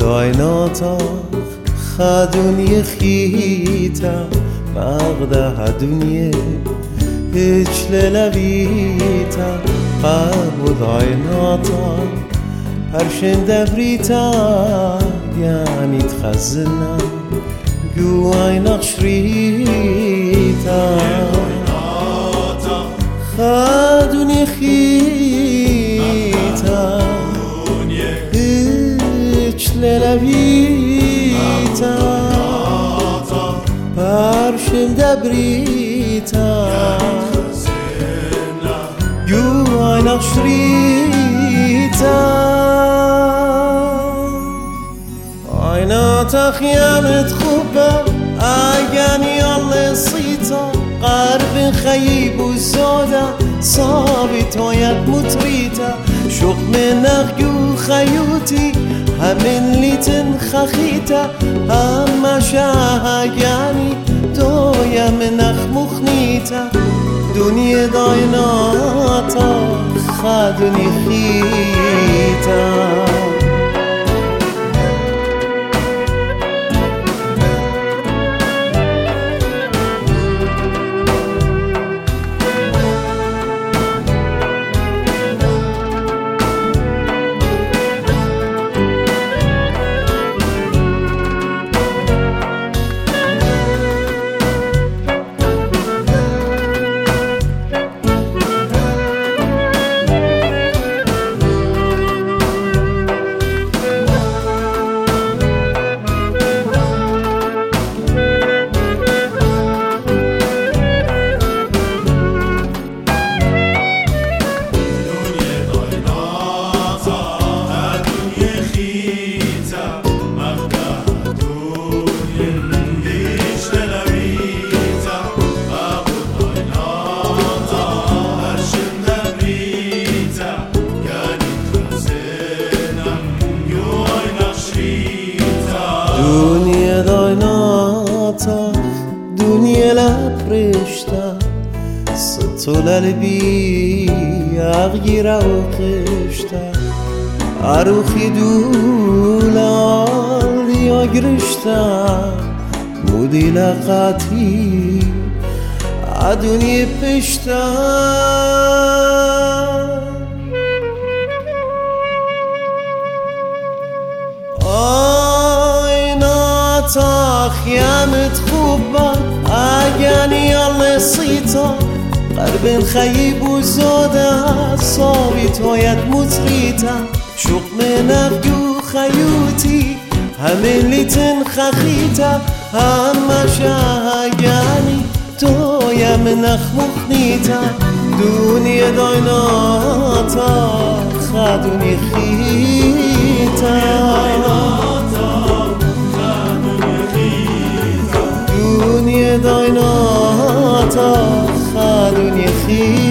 دايناتا خدوني خيتا مغده دنيا هيج للبيتا قابو دايناتا هرشن دبريتا يعني تخزلنا جواي نقشريتا خدوني خيتا هيج للبيتا هرشن دبريتا جواي نقشريتا عيناتا خيامة خوبة اگنی آل صيتا قرب خيب وزادة صابت هايت متريتا شقم نغيو خيوتي همين ليتن خخيتا هم شاهگني دويم نخ مخنيتا دنيا دايناتا خدني خيتا دنيا دايناتا دنيا لبرشتا ستول قلبي أغير وقشتا أروخي دولال يا قرشتا مودي لقاتي عدني بشتا تا خيامة خوبة اگنی آل صيتا قرب خيب وزادة صابت هايت متريتا شقم نغيو خيوتي همين ليتن خخيتا هم شاهگني دويم نخ مخنيتا دنيا دايناتا خدوني خيتا دنيا دايناتا خدوني خيتا